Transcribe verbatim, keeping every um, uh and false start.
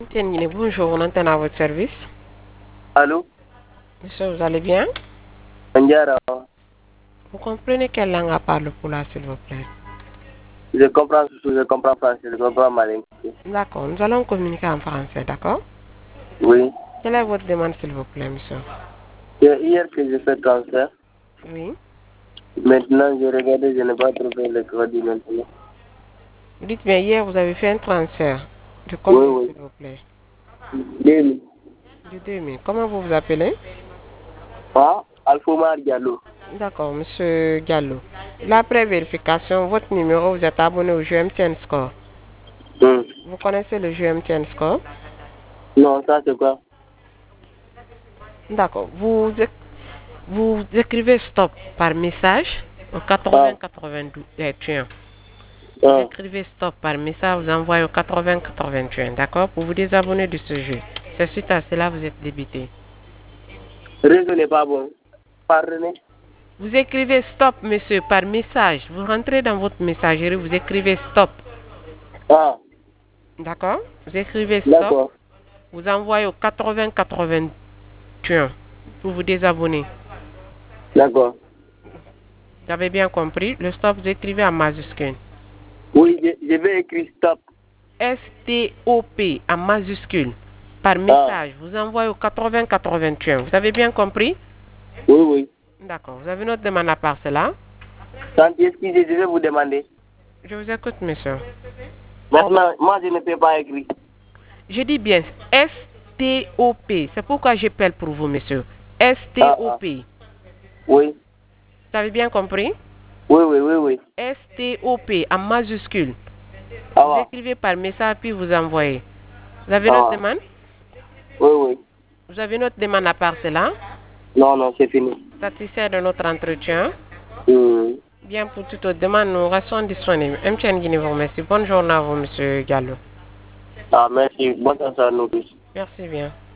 Tiens, bonjour, on entend à votre service. Allô? Monsieur, vous allez bien? Ndiara, Vous comprenez quelle langue parle pour là, s'il vous plaît? je comprends, je comprends français, je comprends malin. D'accord, nous allons communiquer en français, d'accord? Oui. Quelle est votre demande, s'il vous plaît, monsieur? C'est hier que j'ai fait transfert. Oui. Maintenant, j'ai regardé, je n'ai pas trouvé le crédit maintenant. Dites bien, hier, vous avez fait un transfert. De Oui, combien, oui. s'il vous plaît? deux mille. De deux mille. Comment vous vous appelez? Ah, Alfomar Diallo. D'accord, monsieur Gallo. L'après vérification, votre numéro, vous êtes abonné au jeu M T N Score. Hmm. Vous connaissez le jeu M T N Score? Non, ça c'est quoi? D'accord. Vous, éc- vous écrivez stop par message au Ah, quatre-vingts quatre-vingt-douze. eh, tiens. Vous ah. écrivez stop par message, vous envoyez au quatre-vingts quatre-vingt-un, d'accord? Pour vous désabonner de ce jeu. C'est suite à cela vous êtes débité. Réseau n'est pas bon. Pardonnez. Vous écrivez stop, monsieur, par message. Vous rentrez dans votre messagerie, vous écrivez stop, Ah, d'accord? Vous écrivez stop, d'accord, vous envoyez au quatre-vingts quatre-vingt-un pour vous désabonner. d'accord. Vous avez bien compris? Le stop, vous écrivez en majuscule. Oui, je, je vais écrire stop. S T O P en majuscule. Par Ah, message, vous envoyez au quatre-vingts quatre-vingt-un. Vous avez bien compris? oui, oui. D'accord. Vous avez notre demande à part cela? Tant excusez, je vais vous demander. Je vous écoute, monsieur. Maintenant, moi je ne peux pas écrire. Je dis bien S T O P. C'est pourquoi j'appelle pour vous, monsieur. Ah, ah. S T O P. Oui, Vous avez bien compris? oui, oui, oui, oui. S T O P en majuscule. Ça Vous va, écrivez par message puis vous envoyez. Vous avez ça notre va. demande? Oui, oui. Vous avez notre demande à part cela? Non, non, c'est fini. Satisfait de notre entretien? Hmm. Bien, pour toute autre demande, nous restons disponibles. M T N Guinée vous remercie. Bonne journée à vous, monsieur Gallo. Ah, merci. Bonne chance à nous tous. Merci bien.